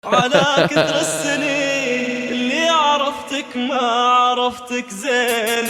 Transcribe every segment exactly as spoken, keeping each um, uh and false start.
على كثر السنين اللي عرفتك ما عرفتك زين،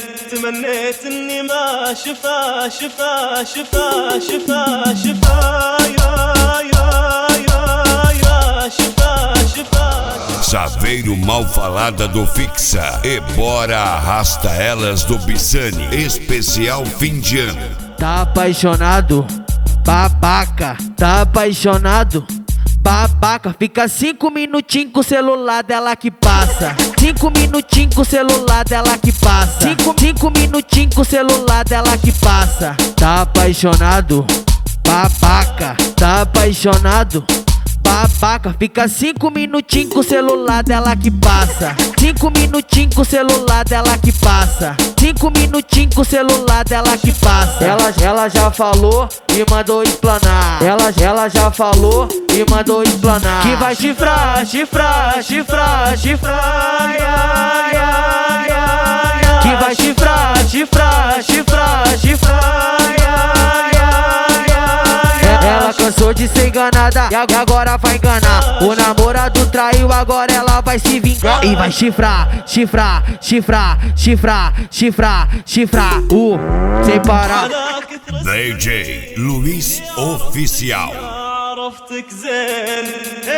تمنيت اني ما شفا شفا شفا شفا شفا يا يا يا يا شفا شفا. Chaveiro mal falada do Fixa e bora arrasta elas do Bissani, especial fim de ano. Tá apaixonado, babaca, tá apaixonado, babaca. Fica cinco minutinhos com o celular dela que passa. Cinco minutinhos com o celular dela que passa. Cinco, cinco minutinhos com o celular dela que passa. Tá apaixonado, babaca, tá apaixonado, babaca. Fica cinco minutinhos com o celular dela que passa. Cinco minutinhos com o celular dela que passa. Cinco minutinhos com o celular dela que passa. Ela, ela já falou e mandou explanar. Ela, ela já falou e mandou explanar. Que vai chifrar, chifrar, chifrar, chifrar, ia, ia, ia, ia. Que vai chifrar, chifrar, chifrar, chifrar, ia, ia, ia. Ela cansou de ser enganada e agora vai enganar. O namorado traiu, agora ela vai se vingar. E vai chifrar, chifrar, chifrar, chifrar, chifrar, chifrar, uh, sem parar. D J Luiz Oficial. عرفتك زين،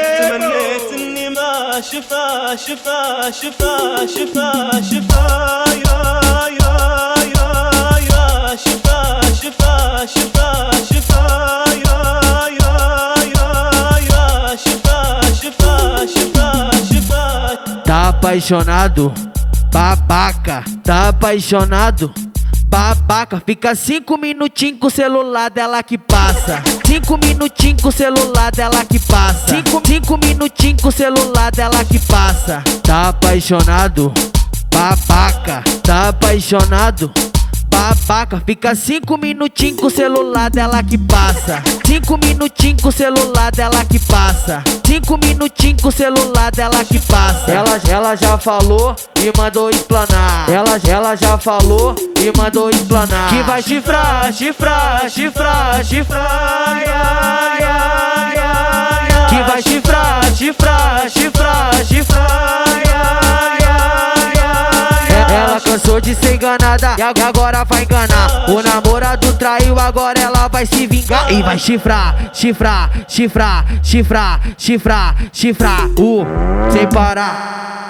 تمنيت اني ما شفا شفا شفا شفا شفا يا يا يا يا شفا شفا شفا شفا يا يا يا يا شفا شفا شفا شفا. Tá apaixonado, babaca, tá apaixonado, babaca. Fica cinco minutinhos com o celular dela que passa. Cinco minutinhos com o celular dela que passa. Cinco, cinco minutinhos com o celular dela que passa. Tá apaixonado, babaca, tá apaixonado, babaca. Fica cinco minutinhos com o celular dela que passa. Cinco minutinhos com o celular dela que passa. Cinco minutinhos com o celular dela que passa. Ela, ela já falou e mandou explanar. Ela, ela já falou e mandou explanar. Que vai chifrar, chifrar, chifrar, chifrar, ia, ia, ia, ia. Que vai chifrar, chifrar, chifrar, chifrar, ia, ia, ia. Ela cansou de ser enganada e agora vai enganar. O namorado traiu, agora ela vai se vingar. E vai chifrar, chifrar, chifrar, chifrar, chifrar, chifrar, uh, sem parar.